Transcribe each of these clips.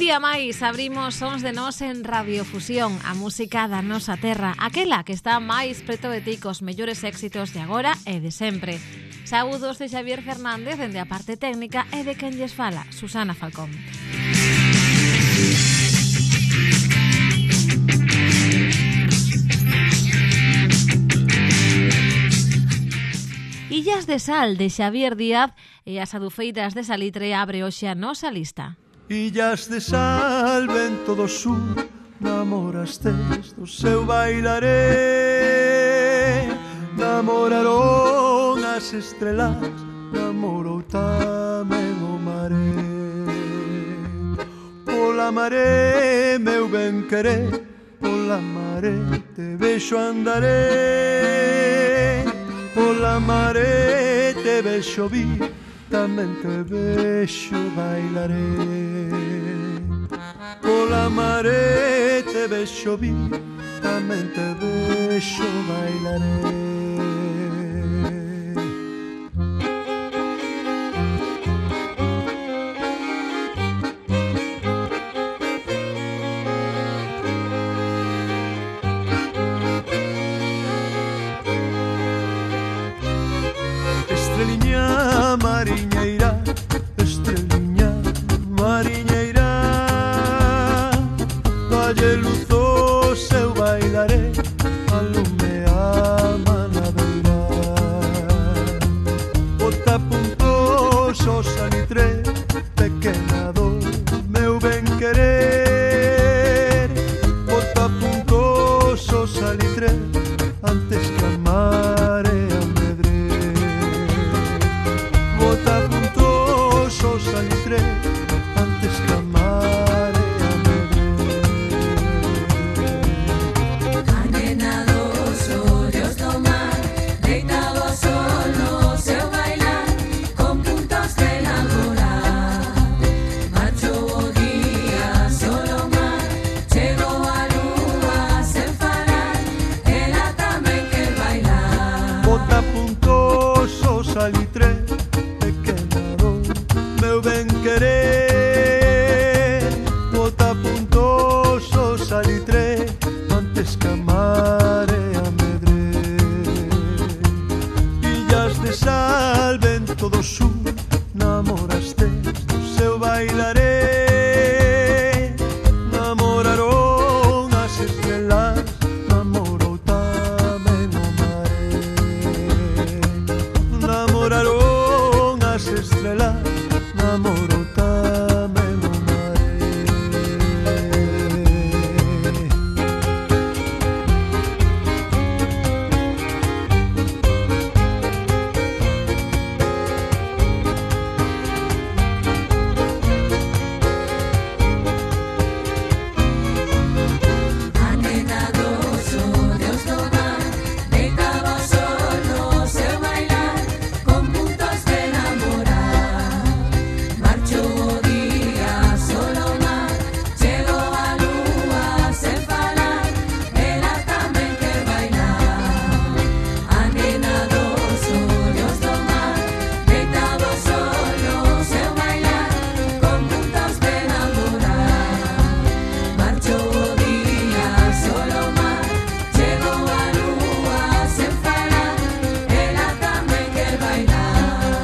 día máis abrimos Sons de Nós en Radiofusión, a música da nosa terra, aquela que está máis preto de ti cos mellores éxitos de agora e de sempre. Saúdos de Xavier Fernández dende a parte técnica e de quen lles fala, Susana Falcón. Illas de Sal de Xavier Díaz e as adufeiras de Salitre abre hoxe a nosa lista. Illas de Sal, vento do sur, namorastes do seu bailaré. Namoraron as estrelas, namorou tamén o maré. Pola maré, meu ben querer, pola maré te vexo andaré. Pola maré te vexo vir, tamén te vexo bailaré. Pola maré te vexo vir, tamén te vexo bailaré. Estreliña mariñeira, estreliña mariñeira, dalle luz o seu bailaré, alume a manadeira. Bota puntos o salitre, pequena do meu ben querer. Bota puntos o salitre, antes que a mare amedre. Bota puntos o salitre, antes que a mare amedre. A nena dos ollos do mar, deitado ao sol no seu bailar, con puntos de namorar. Marchou o día, solo mar, chegou a lúa sen falar, ela tamén quer bailar. Bota puntos o salitre, pequena do meu ben querer. Bota puntos o salitre, antes que a mare amedre. Illas de Sal, vento do sur, namorastes do seu bailaré. Namoraron as estrelas, namorou tamén o maré. Namoraron as estrelas, namorou tamén o maré. A nena dos ollos do mar, deitado ao sol no seu bailar, con puntos de namorar. Marchou o día, solo mar, chegou a lúa sen falar, ela tamén quer bailar. A nena dos ollos do mar, deitado ao sol no seu bailar, con puntos de namorar. Marchou o día, solo mar, chegou a lúa sen falar, ela tamén quer bailar.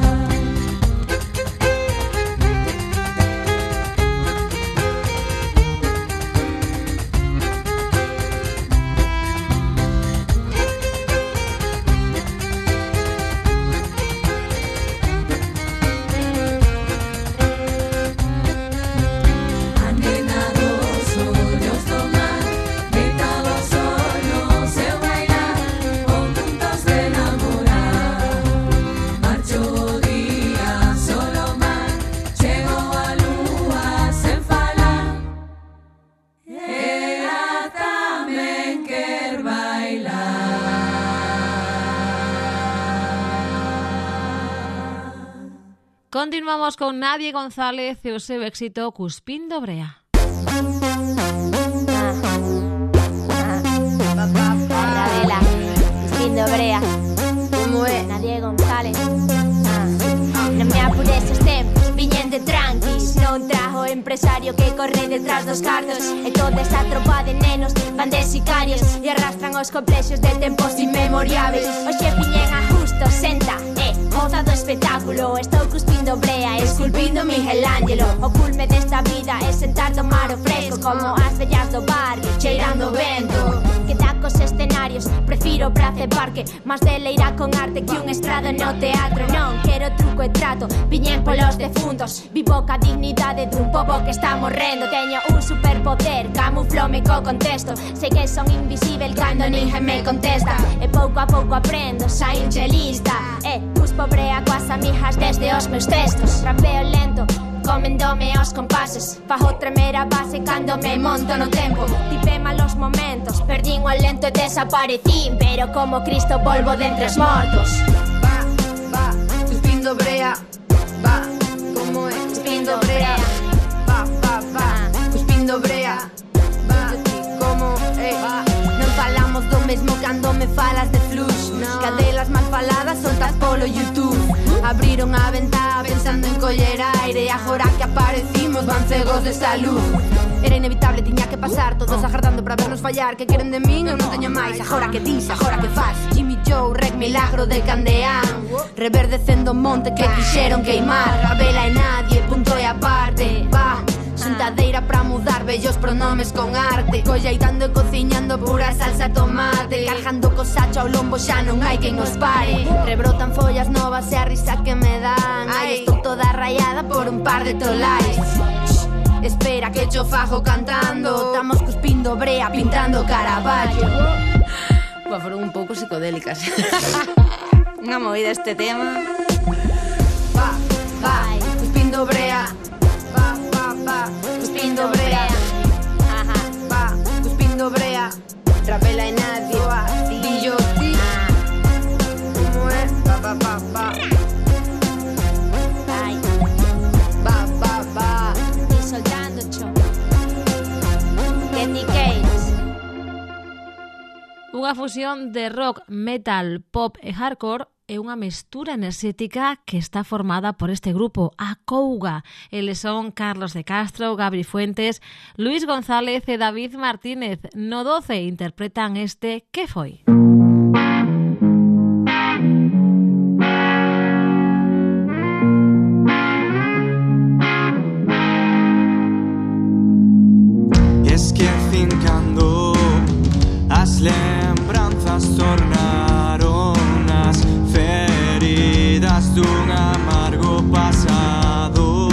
A nena dos ollos do mar, deitado ao sol no seu bailar, con puntos de namorar. Marchou o día, solo mar, chegou a lúa sen falar, ela tamén quer bailar. Continuamos con Nadie González e o seu éxito Cuspindo Brea. Arrabela, Cuspindo Brea, como é? Nadie González. Non me apures os tempos, viñen de tranquis, non trajo en empresario que corre detrás dos cartos. E toda esta tropa de nenos van de sicarios e arrastran os complexos de tempos inmemoriables. Oxe piñen a justo, senta, goza do espectáculo. Estou cuspindo brea, esculpindo Michelangelo. O culme desta vida é sentar tomar o fresco, como as vellas do barrio, cheirando vento. Que tacos escenarios, prefiro praza e parque, más deleira con arte que un estrado no teatro. Non quero truco e trato, viñen polos defuntos. Vivo ca dignidade dun pobo que está morrendo. Teño un superpoder, camuflome co contexto. Sei que son invisível cando ninguén me contesta. E pouco a pouco aprendo, saín chelista. Cuspo brea coas amigas desde os meus textos. Rapeo lento, comendome aos compases. Fajo tremer a base cando me monto no tempo. Tipé malos momentos, perdín o alento e desaparecín. Pero como Cristo volvo de entre os mortos. Va, cuspindo brea. Va, como é? Cuspindo brea. Va, cuspindo brea. Va, como é? Non falamos do mesmo cando me falas de flux. Cadelas mal faladas soltas polo YouTube. Abriron a ventá pensando en coller aire. E agora que aparecimos van cegos de salud. Era inevitable, tiña que pasar, todos agardando para vernos fallar. Que queren de min, eu non teño máis. Agora que dis, agora que faz. Jimmy Joe, Rec Milagro de Candeán. Reverdecendo o monte que quixeron queimar. A vela e nadie, punto e aparte. Va, xuntadeira pra mudar bellos pronomes con arte. Colleitando e cociñando pura salsa tomate. Cargando co sacho ao lombo xa non hai quen nos pare. Rebrotan follas novas e a risa que me dan. Ai, estou toda rayada por un par de tolais. Espera que yo fajo cantando. Estamos cuspindo brea, pintando Caravaggio. Pues fueron un pouco psicodélicas. Unha movida este tema. Va, cuspindo brea. Va, cuspindo brea. Va, cuspindo brea. Rapela e nadie. Dillo ti. Como é? Va. Va. E soltando cho. Candy Canes. Unha fusión de rock, metal, pop e hardcore é unha mestura enerxética que está formada por este grupo, a Couga. Eles son Carlos de Castro, Gabri Fuentes, Luis González e David Martínez. No 12 interpretan este Que foi? Es que fincando as lembranzas tornaron as feridas dun amargo pasado.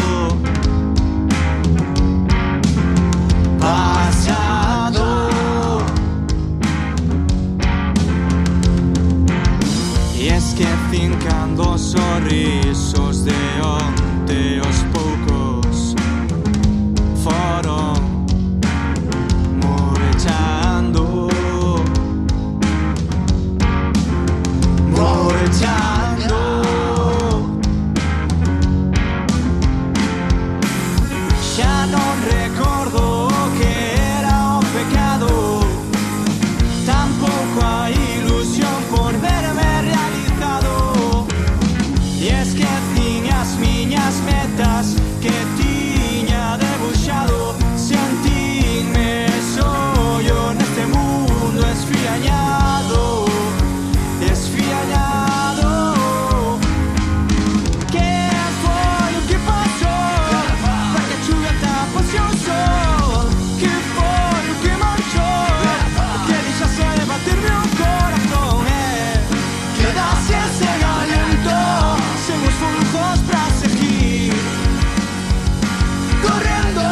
E es que fincando sorrisos de onte os poucos foron morechando. Xa non recordo que era o pecado, tampouco a ilusión por verme realizado. E es que tiña as miñas metas que tiña debuxado. Sentínme sollo neste mundo esfiañado. Que foi o que pasou? Para que a chuva tapase o sol? Que foi o que manchou? Que deixase de bater meu corazón? Quedase sen aliento, sen os fluxos pra seguir correndo.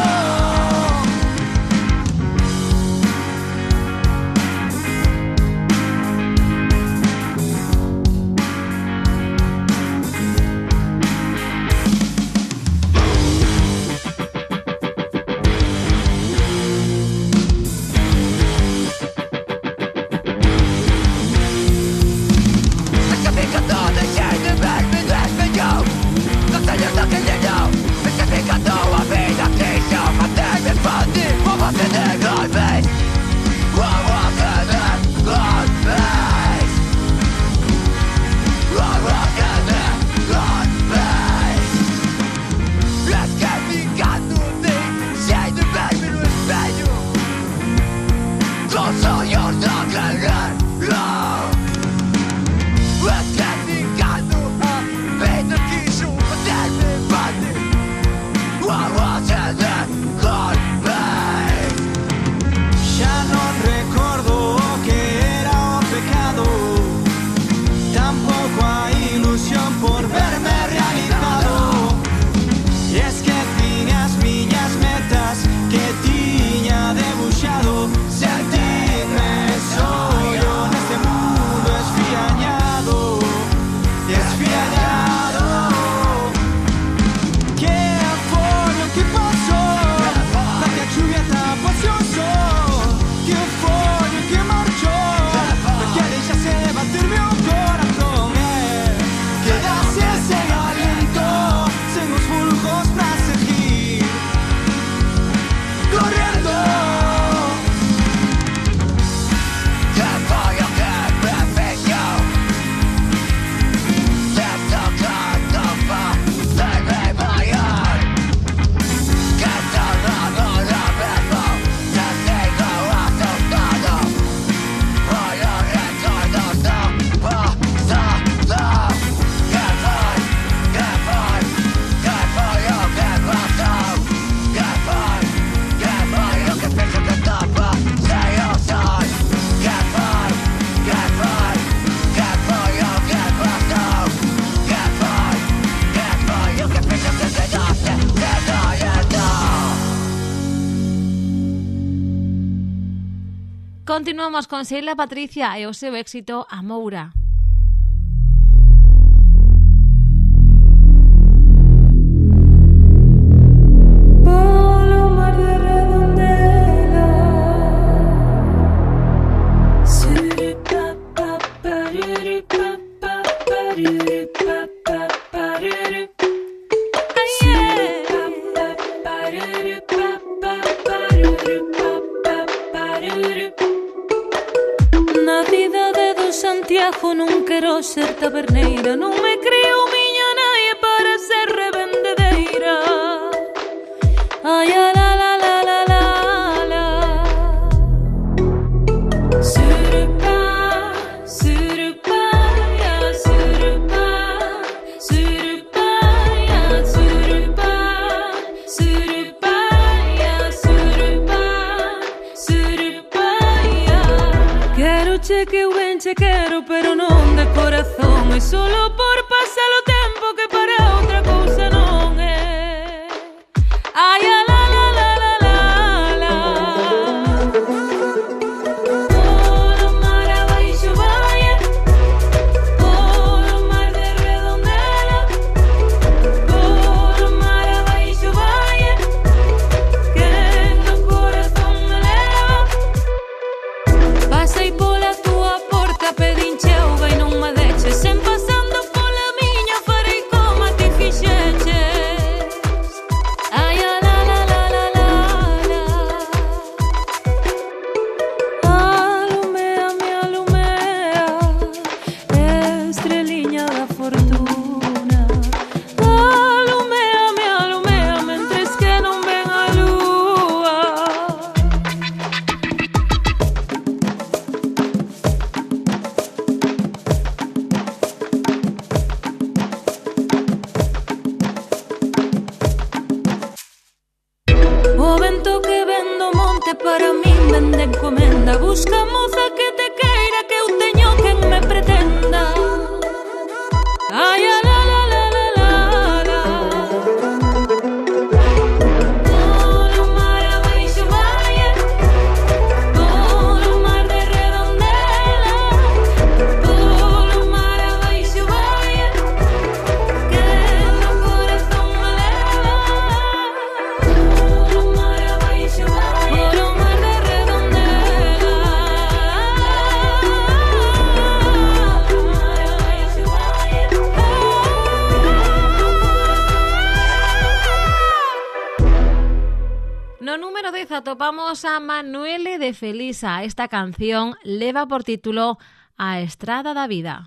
continuamos con Sheila Patricia e o seu éxito Amoura. Santiago non quero ser taberneira, non me creo miña naie para ser revendedeira. Ai, a la la la la la la. Surupa, surupa, ya surupa, surupa, ya surupa, surupa, ya surupa, surupa, ya. Quero che que che quero, pero non de corazón. É solo por pasar o tempo que para outra cousa non é. Ai, a la la la la la la. Polo mar abaixo vai, polo mar de Redondela, polo mar abaixo vai, que no corazón me leva. Pasei pola tua pedincheu e non me deches, sen pasando pola miña farei como ti fixeches. Ai, a la la la la la la. Alumea, me alumea, estreliña da fortuna. Alumea, me alumea, mentres que non ven a lúa. Para min vende encomenda, busca moza que te queira, que eu teño quen me pretenda. Ai, a la la la la la la. Polo mar abaixo vai, polo mar de Redondela, polo mar abaixo vai, que no corazón me leva. Polo mar abaixo vai, polo mar de Redondela, polo mar abaixo vai. No número 10 atopamos a Manuele de Felisa. Esta canción leva por título A Estrada da Vida.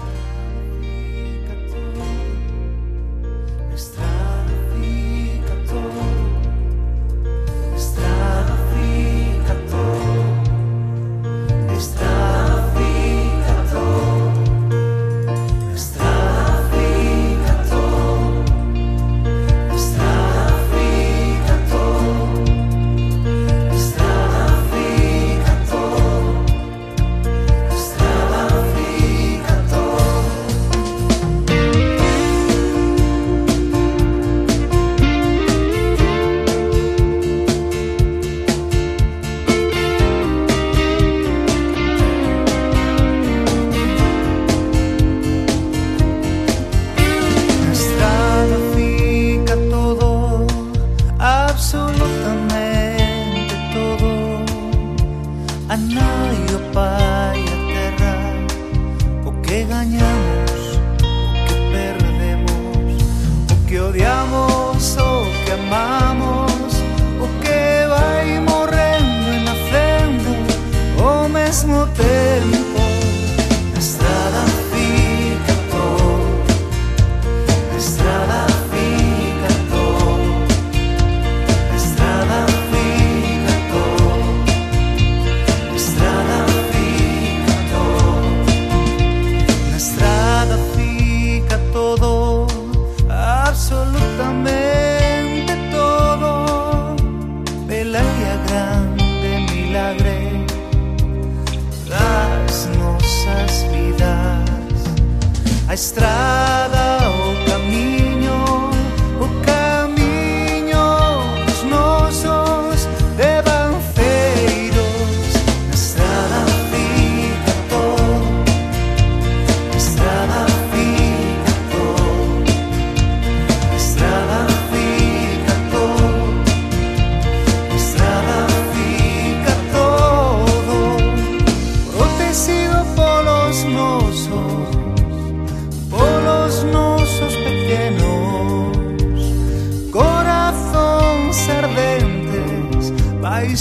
A estrada, o camiño dos nosos devanceiros. Na estrada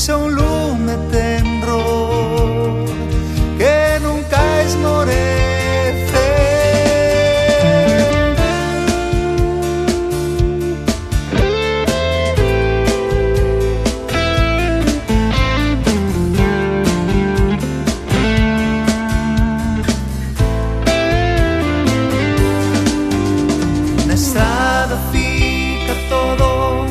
deixa un lume tenro que nunca esmorece. Na estrada fica todo,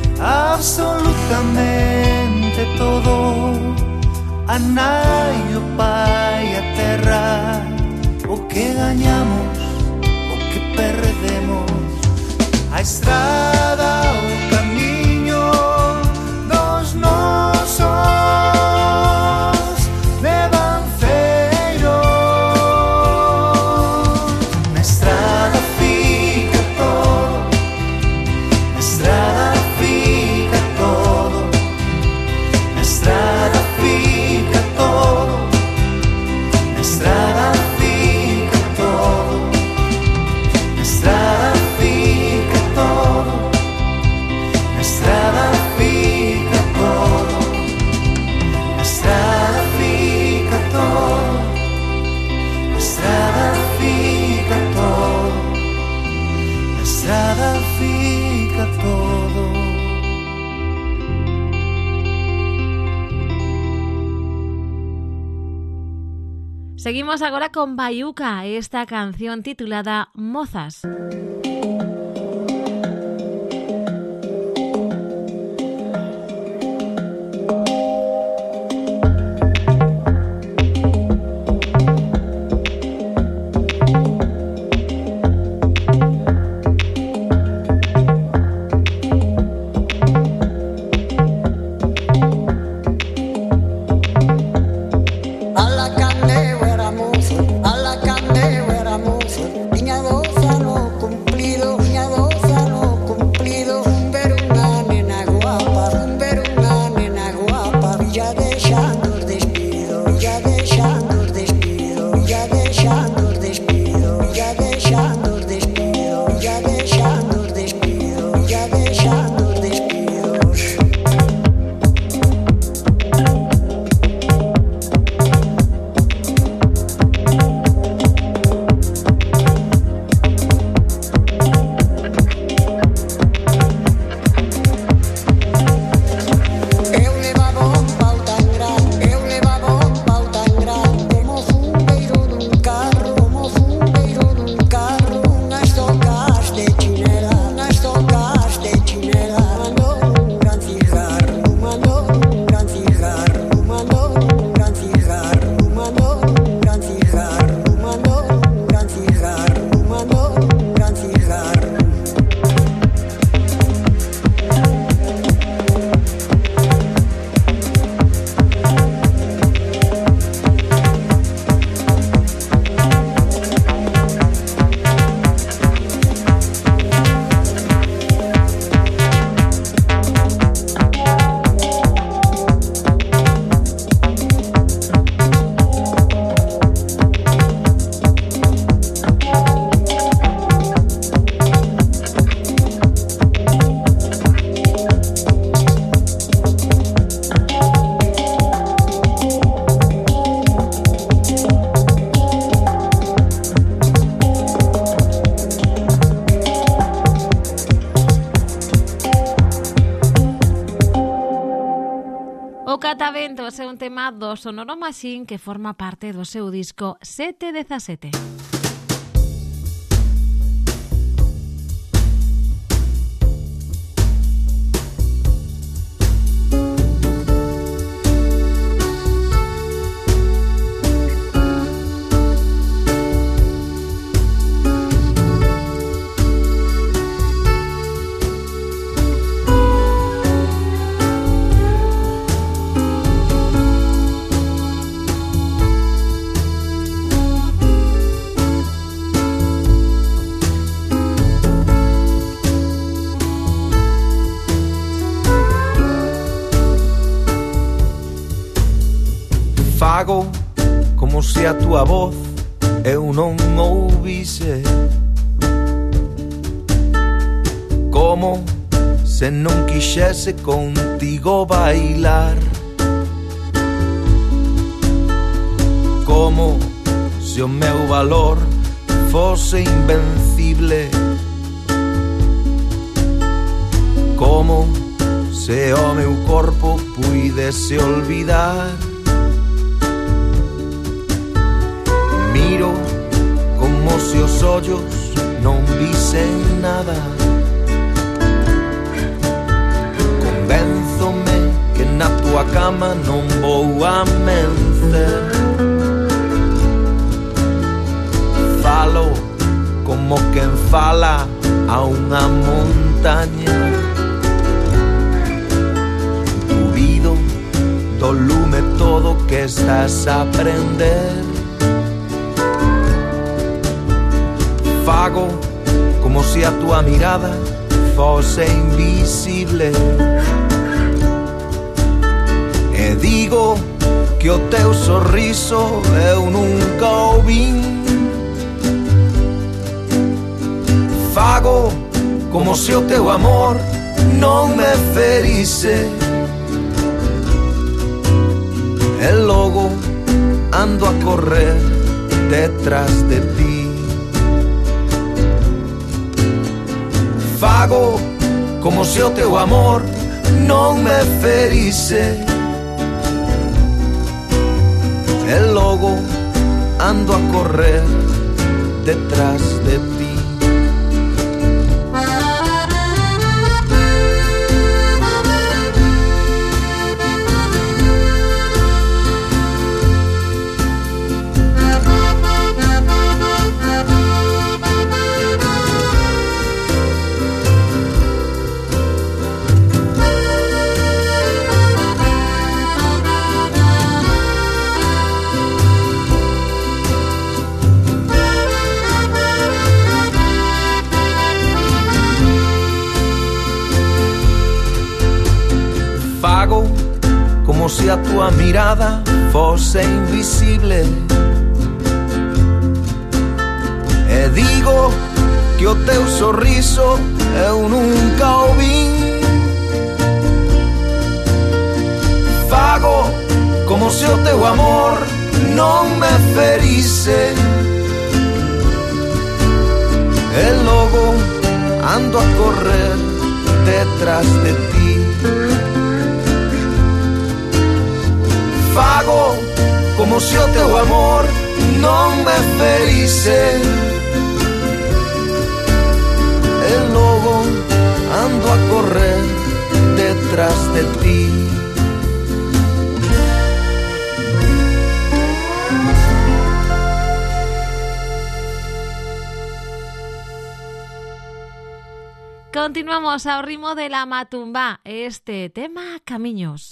absolutamente todo, a nai, o pai, a terra, o que gañamos, o que perdemos, a estrada, o camiño dos nosos devanceiros. Na estrada fica todo, na estrada fica todo, na estrada fica todo, na estrada fica todo, na estrada fica todo, na estrada fica todo, na estrada fica todo, na estrada fica todo, na estrada fica todo. Seguimos agora con Baiuca, esta canción titulada Mozas. Alla candeu era mozo, alla candeu era mozo. Tiña 12 anos cumplido, tiña 12 anos cumplido. Pero unha nena guapa, pero unha nena guapa. Villa deixando os despidos, villa deixando os despidos, villa deixando os despidos, villa deixando os despidos, villa deixando os despidos, villa deixando os despidos. Eu levaba un pau tan gran, eu levaba un pau tan gran, como zumbeiro dun carro, como zumbeiro dun carro, unhas tocas de chinela, unhas tocas de chinela. Mandou un gran cigarro, mandou un gran cigarro, mandou un gran cigarro, mandou un gran cigarro, mandou un gran cigarro, mandou un gran cigarro. O Cataventos é un tema do Sonoro Machine que forma parte do seu disco 717. Fago como se a túa voz eu non ouvise, como se non quixese contigo bailar. Como se o meu valor fose invencible, como se o meu corpo puidese olvidar. Miro como se os ollos non visen nada. Convénzome que na tua cama non vou amencer. Falo como quen fala a unha montaña. Dubido do lume todo que estás a prender. Fago como se a tua mirada fose invisible. E digo que o teu sorriso eu nunca o vin. Fago como se o teu amor non me ferise. E logo ando a correr detrás de ti. Fago como se o teu amor non me ferise. E logo ando a correr detrás de ti. Como se a tua mirada fose invisible. E digo que o teu sorriso eu nunca o vin. Fago como se o teu amor non me ferise. E logo ando a correr detrás de ti. Fago como se o teu amor non me ferise. E logo ando a correr detrás de ti. Continuamos ao ritmo de la matumba. Este tema, Camiños.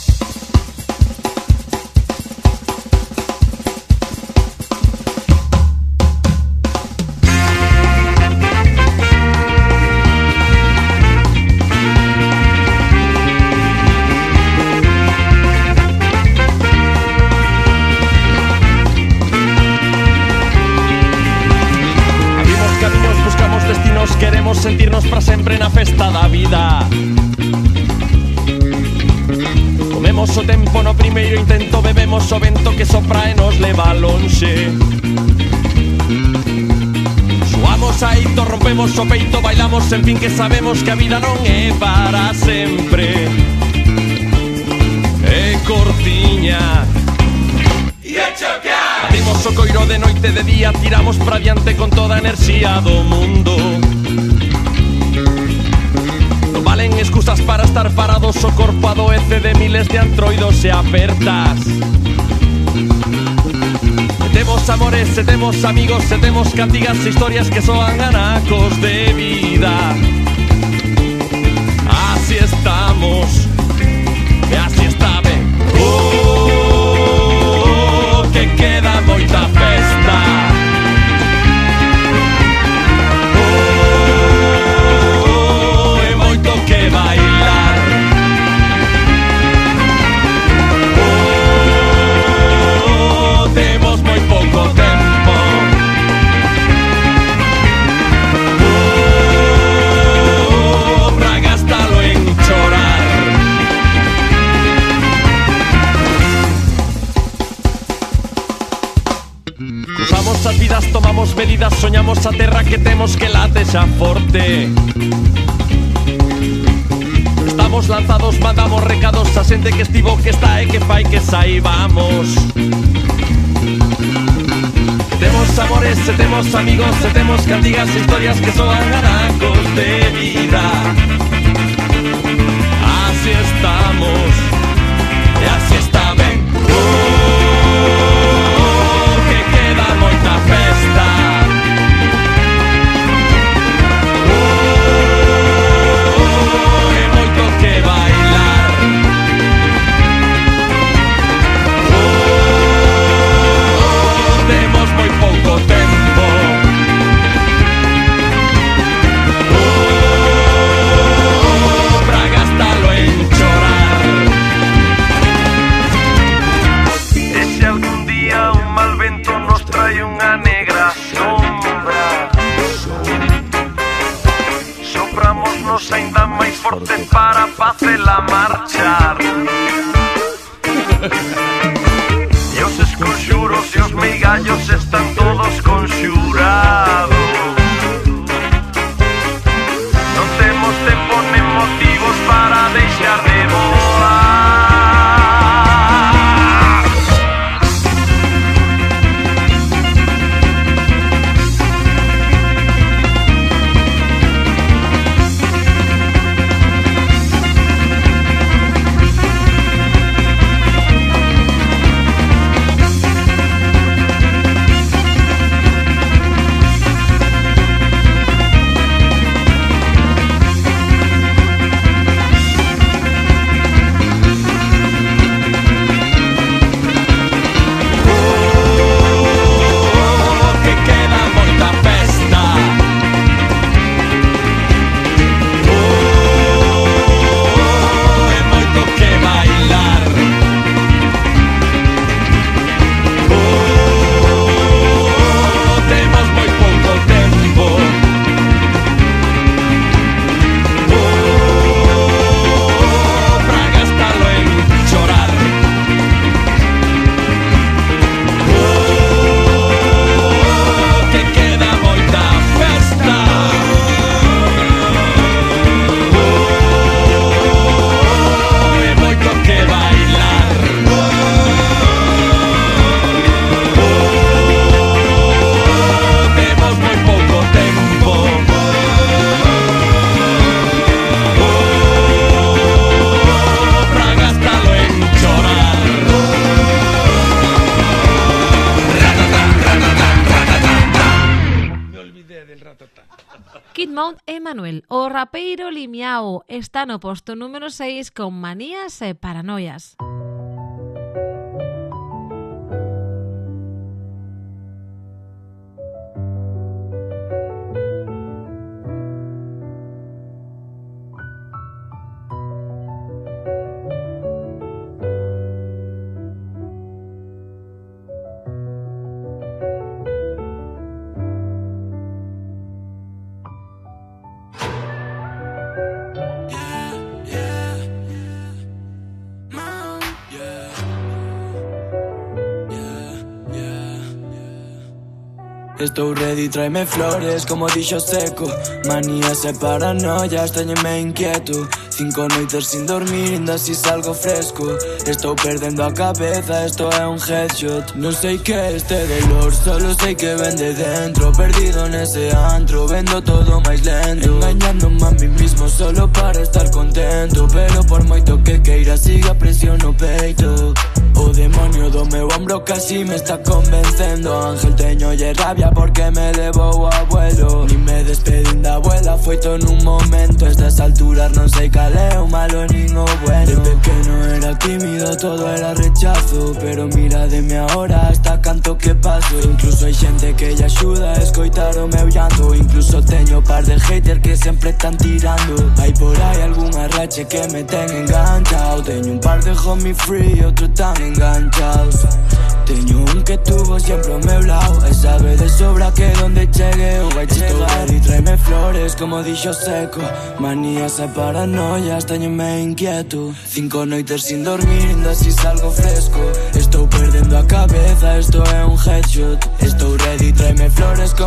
Queremos sentirnos para sempre na festa da vida. Comemos o tempo no primeiro intento, bebemos o vento que sopra e nos leva lonxe. Suamos aito, rompemos o peito, bailamos en fin que sabemos que a vida non é para sempre. É cortiña e é chocar. Batimos o coiro de noite de día, tiramos para diante con toda a enerxía do mundo. Non valen excusas para estar parados, o corpo adoece de miles de antroidos e apertas. E temos amores, e temos amigos, e temos cantigas e historias que soan anacos de vida. Así estamos, e así está ben. Que queda moita festa. E moito que bailar. Temos moi pouco tempo. Pra gastalo en chorar. Cruzamos as vidas, tomamos medidas, soñamos a terra que temos que late xa forte. Estamos lanzados, mandamos recados a xente que estivo, que está e que fai que saibamos. Temos amores, se temos amigos, se temos cantigas e historias que son anacos de vida. Así estamos, e así está ben. Que queda moita festa. E moito que bailar. Temos moi pouco tempo. Pra gastalo en chorar. E se algún día un mal vento nos trae unha negra sombra, sopramos-nos ainda máis forte para facela marchar. E os esconxuros e os meigallos están todos conxurados. Non temos tempo nen motivos para deixar de voar. Kid Mount e Manuel, o rapeiro limiao, está no posto número 6 con Manías e Paranoias. Estou ready, tráeme flores como dixo Seco. Manías e paranoias, teñeme inquieto. 5 noites sin dormir, ainda si salgo fresco. Estou perdendo a cabeza, esto é un headshot. Non sei que este dolor, solo sei que ven de dentro. Perdido nese antro, vendo todo máis lento. Engañándome a mí mismo solo para estar contento. Pero por moito que queira, siga a presión no peito. O demonio do meu ombro casi me está convencendo. Ángel, teñolle rabia porque me debo o abuelo. Ni me despedín da abuela, foi todo nun momento. Estas alturas non sei cal é o malo nin o bueno. De pequeno era tímido, todo era rechazo. Pero mírademe ahora, hasta canto que paso. Incluso hai xente que lle axuda a escoitar o meu llanto. Incluso teño par de haters que sempre están tirando. Hai por aí algunha rache que me ten enganchado. Teño un par de homie free, outro tan enganchados. Teño un que tuvo siempre ao meu lado e sabe de sobra que donde chegue o vai chegar. E tráeme flores como dixo Seco. Manías e paranoias, teñome inquieto. 5 noites sin dormir, ainda si salgo fresco. Estou perdendo a cabeza, esto é un headshot.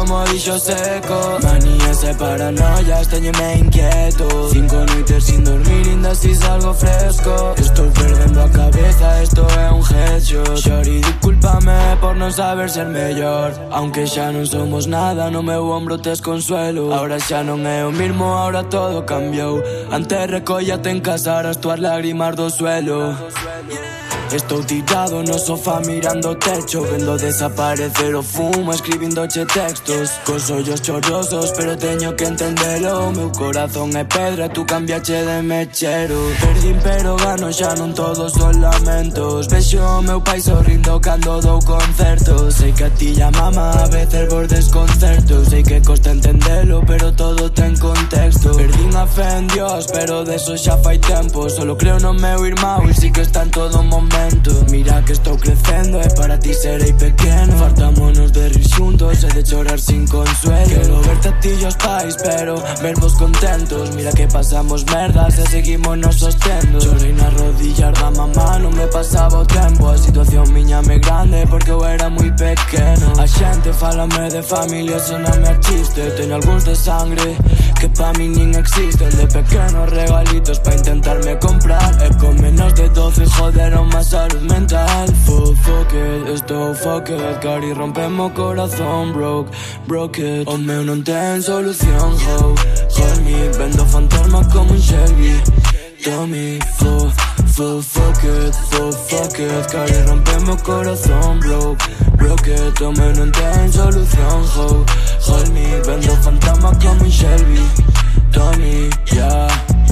como dixo seco. Manías e paranoias, teñeme inquieto. 5 noites sin dormir, ainda así salgo fresco. Estou perdendo a cabeza, esto é un headshot. Shorty, discúlpame por non saber ser mellor. Aunque xa non somos nada, no meu ombro tes consuelo. Ahora xa non é o mismo, ahora todo cambiou. Antes recóllate en casa, as túas lágrimas do suelo. Estou tirado no sofá mirando o techo, vendo desaparecer o fumo, escribindoche textos cos ollos chorrosos, pero teño que entendelo. Meu corazón é pedra, tú cambiache de mechero. Perdín pero gano, xa non todos son lamentos. Vexo o meu pai sorrindo cando dou concertos. Sei que a ti e a mama a veces vos desconcerto. Sei que costa entendelo, pero todo ten contexto. Perdín a fe en Dios, pero deso xa fai tempo. Solo creo no meu irmão e si que está en todo momento. Mira que estou crecendo e para ti serei pequeno. Fartámonos de rir xuntos e de chorar sin consuelo. Quero verte a ti e os pais, pero vervos contentos. Mira que pasamos merdas e seguimos nos sostendo. Chorei nas rodillas da mamá, non me pasaba o tempo. A situación miñame grande porque eu era moi pequeno. A xente fálame de familia, soname a chiste. Teño algúns de sangre que pa mí nin existen. De pequenos regalitos pa intentarme comprar. E con menos de 12 joderon máis salud mental. Fuck it, estou fuck it. Cari, rompemos o corazón, broke it. O meu non ten solución, hold me. Vendo fantasmas como un Shelby. Tommy, fuck it. Cari, rompemos o corazón, broke it. O meu non ten solución, hold me. Vendo fantasmas como un Shelby. Tommy, yeah.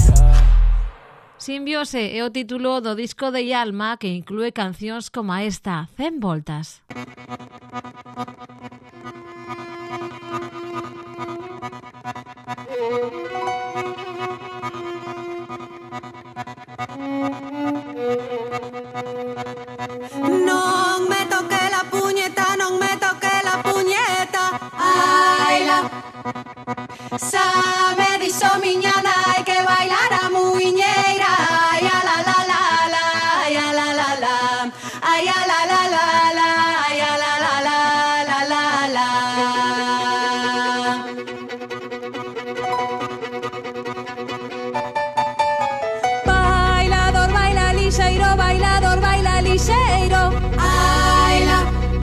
Simbiose é o título do disco de Yalma, que inclúe cancións como esta, 100 voltas. Non me toque la puñeta, non me toque la puñeta. Aila, xa me dixo miña nai que bailara muiñeira. Ai, a la la la la, ai, a la la la, ai, a la la la la, ai, a la la la la la la. Bailador, baila lixeiro, bailador, baila lixeiro. Aila,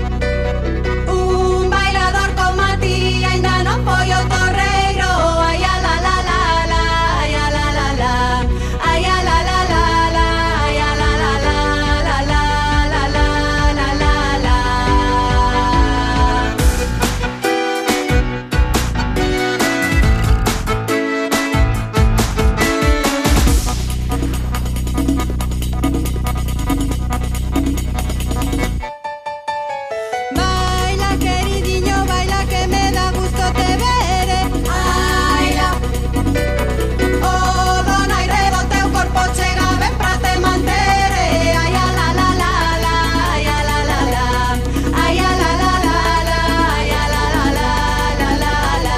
un bailador como a ti ainda non foi o torreiro. Ai, a la la la la, ai, a la la la, ai, a la la la la, ai, a la la la la la la la la la. Baila, queridinho, baila que me da gusto te vere. Aila, oh, dona e rebo teu corpo chega ben pra te mantere. Ai, a la la la la, ai, a la la la, ai, a la la la la, ai, a la la la la la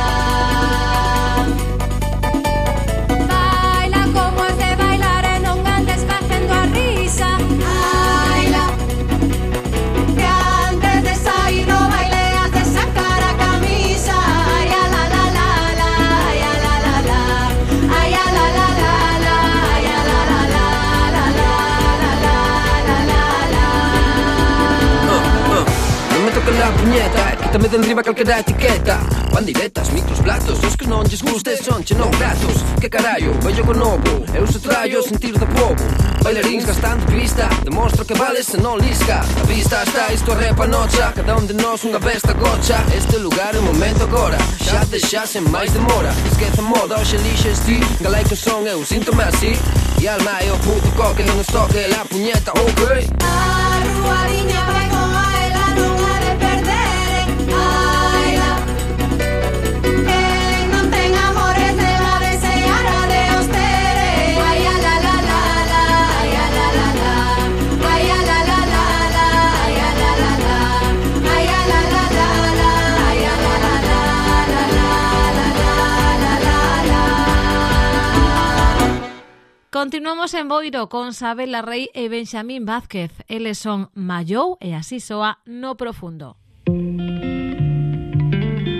la. Baila como has de bailar e non andes facendo a risa. Aila, que antes de sair no baile has de sacar a camisa. Ai, a la la la la, ai, a la la la, ai, a la la la la, ai, a la la la la la la la. Non me toque la puñeta, quítame de enriba calquera etiqueta. Pandiretas, micros, platos, os que non lles gustes son che non gratos. Que carallo, vello con novo, eu se traio o sentir do povo. Bailarins gastando crista, demostro que vales se non lisca. A vista está isto a repa nocha, cada un de nós unha besta gocha. Este lugar é o momento agora, xa deixa sen máis demora. Esquece a moda, hoxe lixes ti, galai que son eu, síntome así. E alma é o puto coque, non nos toque la puñeta, ok. A ruadiña vai con a ela, non ha de perder. Aila, quen non ten amores dela desear a de os tere. Ai, a la la la la, ai, a la la la, ai, a la la la la, ai, a la la la, ai, a la la la la, ai, a la la la la la la la la. Continuamos en Boiro con Sabela Rey e Benxamín Vázquez. Eles son Mallou e así soa No Profundo.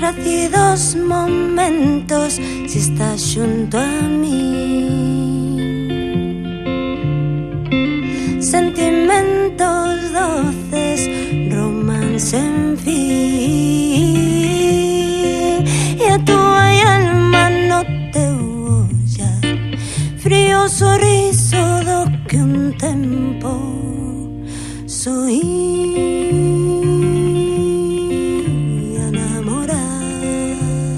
rápidos momentos si estás junto a mí. Sentimentos doces, romance en fin. Y a tu alma no te olla, frío sorriso do que un tempo soy enamorar.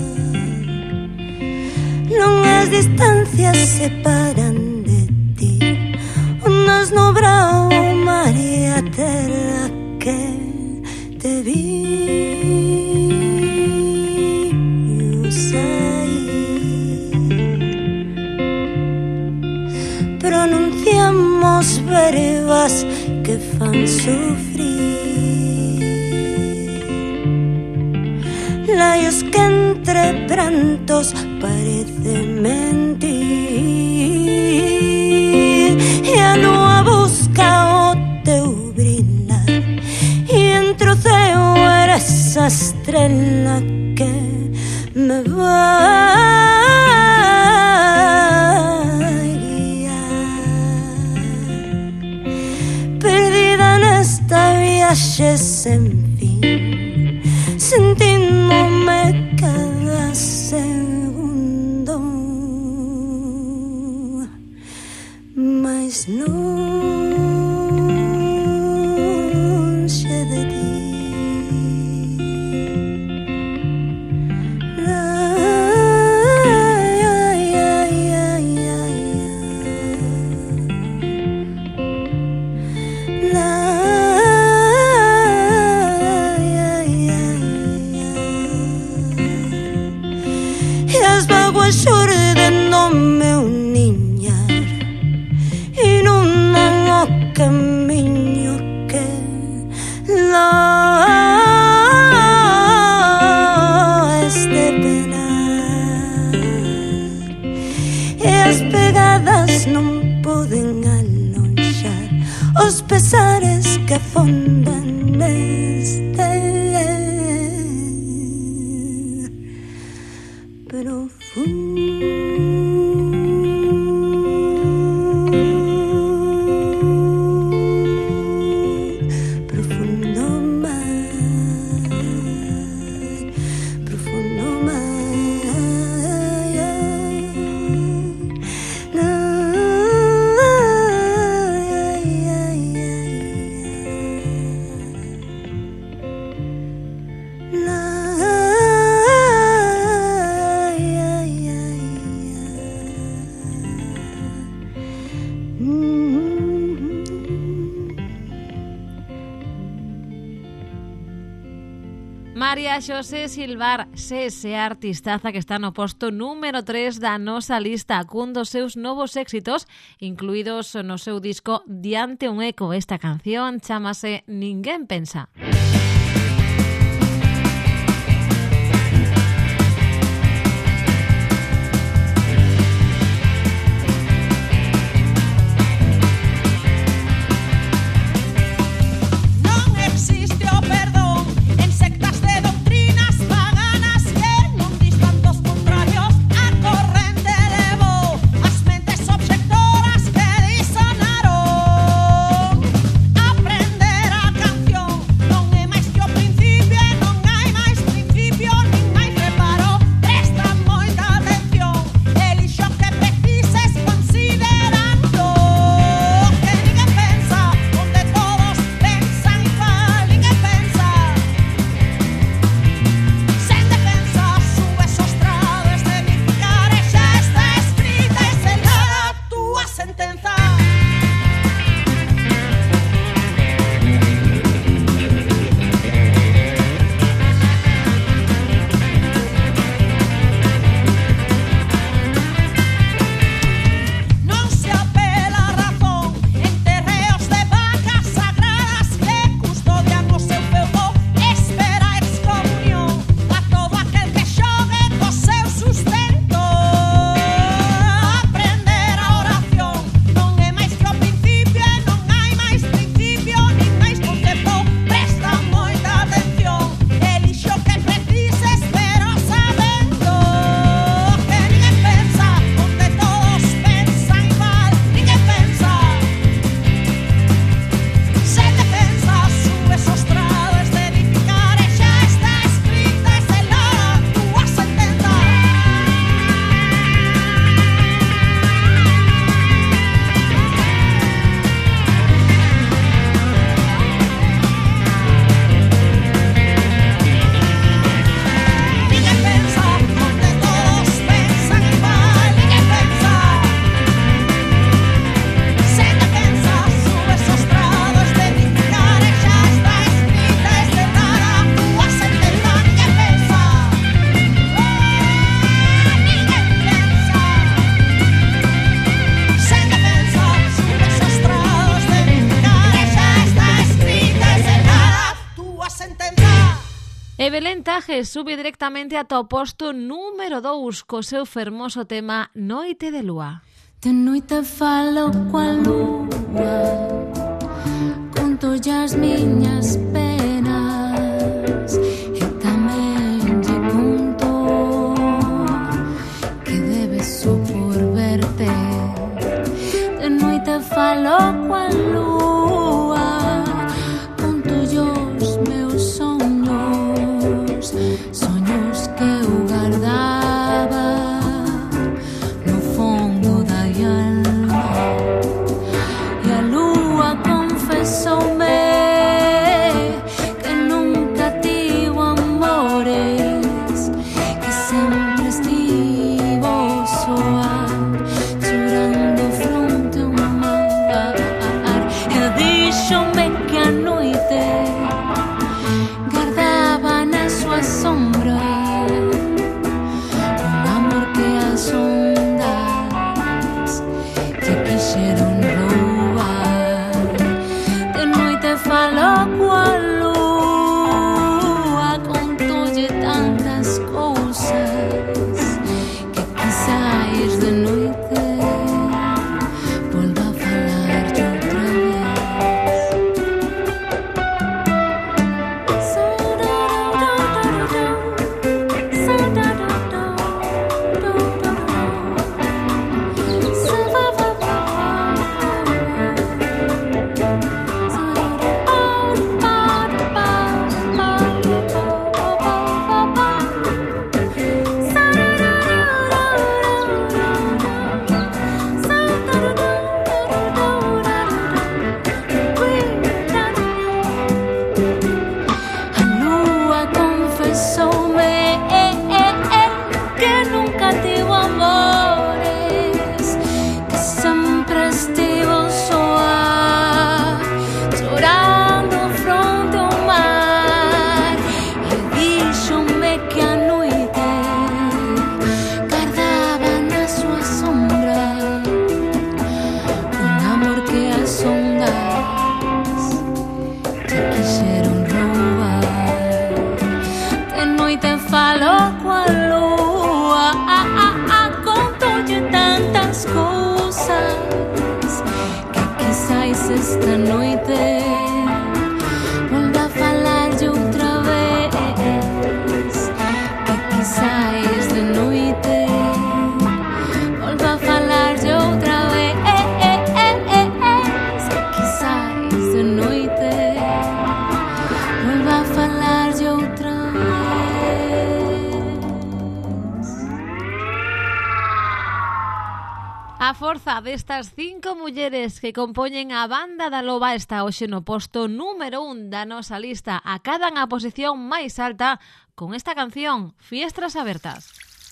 Longas distancias separan de ti, unas no bravo María terra que te vi. Eu sei, pronunciamos verbas que fan sufrir, labios que entre prantos parecen mentir. E a lua busca o teu brillar, e entre o ceo era esa estrela que me vai guiar. Perdida nesta viaxe sen fin, sentíndome cada segundo mais longe de ti. E as vaguas xordendo-me un niñar e non o camiño que este penar. E as pegadas non poden alonxar os pesares que fondan neste profundo María Xosé Silvar, ese artistaza que está no posto número 3 da nosa lista cun dos seus novos éxitos incluídos no seu disco Diante un eco. Esta canción chámase Ninguén pensa. non E Belén Taje sube directamente ata o posto número 2 co seu fermoso tema Noite de Lúa. De noite falo coa lúa, conto as miñas penas e tamén lle conto que debes só por verte. De noite falo coa lúa, conto os meus sonhos, sonhos que eu guardaba no fondo da alma. E a lúa confesoume que nunca tivo amores, que sempre estivo soa, chorando fronte ao mar. E díxome que a noite guardaba na súa sombra un amor que as ondas lle quixeron roubar. De noite falo coa lúa, contolle tantas cousas que quizás de noite volva a falar outra esta noite volva a falarlle outra vez, que quizás de noite volva a falarlle outra vez, que quizás de noite volva a falarlle outra vez. A forza destas 5 mulleres que compoñen a Banda da Loba está hoxe no posto número 1 da nosa lista. Acadan a posición máis alta con esta canción, Fiestras Abertas.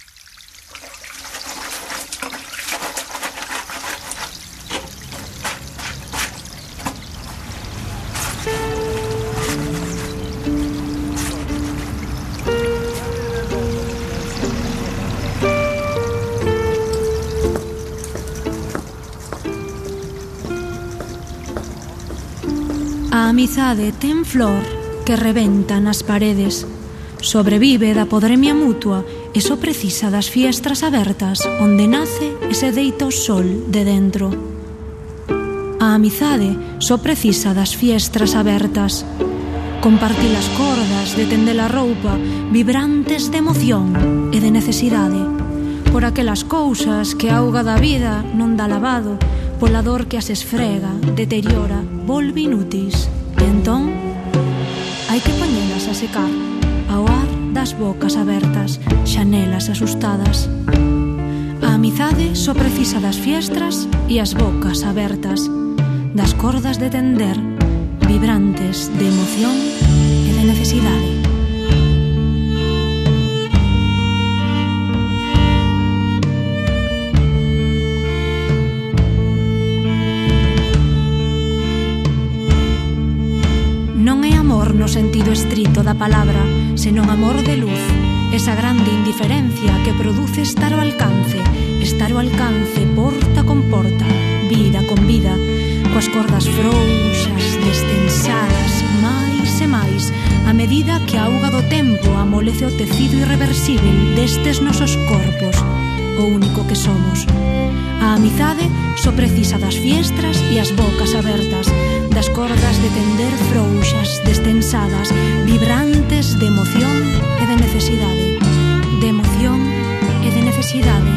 A amizade ten flor que rebenta nas paredes, sobrevive da podremia mutua e só precisa das fiestras abertas onde nace e se deita o sol de dentro. A amizade só precisa das fiestras abertas, compartir as cordas de tender a roupa vibrantes de emoción e de necesidade, por aquelas cousas que a auga da vida non dá lavado, pola dor que as esfrega, deteriora, volve inútis. E entón, hai que poñelas a secar ao ar das bocas abertas, xanelas asustadas. A amizade só precisa das fiestras e as bocas abertas, das cordas de tender, vibrantes de emoción e de necesidade. Non é amor no sentido estrito da palabra, senón amor de luz, esa grande indiferencia que produce estar ao alcance porta con porta, vida con vida, coas cordas frouxas, destensadas, máis e máis, a medida que a auga do tempo amolece o tecido irreversible destes nosos corpos, o único que somos. A amizade só precisa das fiestras e as bocas abertas, das cordas de tender frouxas, destensadas, vibrantes de emoción e de necesidade. De emoción e de necesidade.